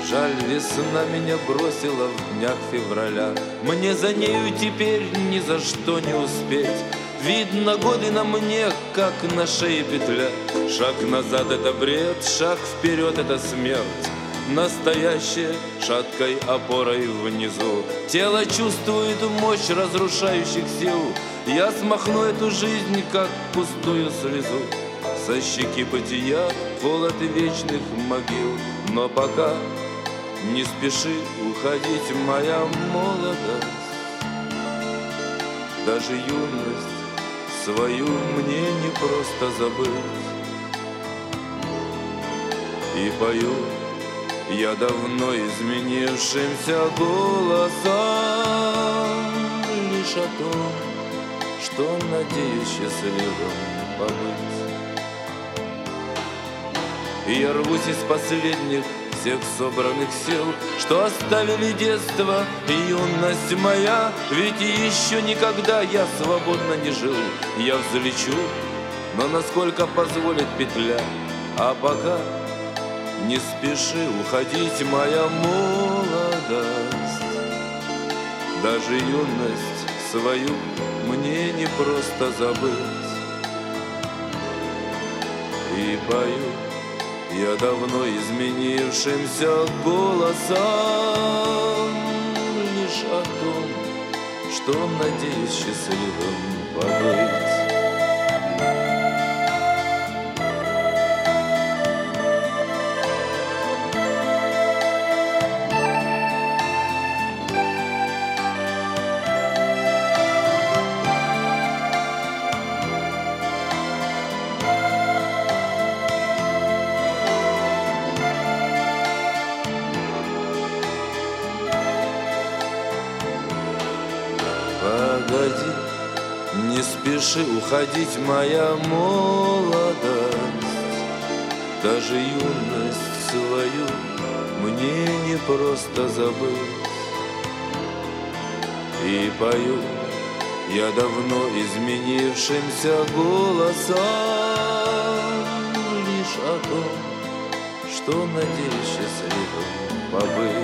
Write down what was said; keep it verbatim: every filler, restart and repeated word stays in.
Жаль, весна меня бросила в днях февраля. Мне за нею теперь ни за что не успеть. Видно, годы на мне, как на шее петля. Шаг назад — это бред, шаг вперед — это смерть. Настоящее шаткой опорой внизу. Тело чувствует мощь разрушающих сил. Я смахну эту жизнь, как пустую слезу. Со щеки бытия холод вечных могил. Но пока не спеши уходить, моя молодость. Даже юность свою мне не просто забыть. И пою я давно изменившимся голосом лишь о том, что надеюсь счастливым побыть. И я рвусь из последних всех собранных сил, что оставили детство и юность моя. Ведь еще никогда я свободно не жил. Я взлечу, но насколько позволит петля. А пока не спеши уходить, моя молодость. Даже юность свою мне не просто забыть. И пою я давно изменившимся голосом лишь о том, что надеюсь счастливым побыть. Погоди, не спеши уходить, моя молодость. Даже юность свою мне не просто забыть. И пою я давно изменившимся голосом лишь о том, что надеюсь счастливым побыть.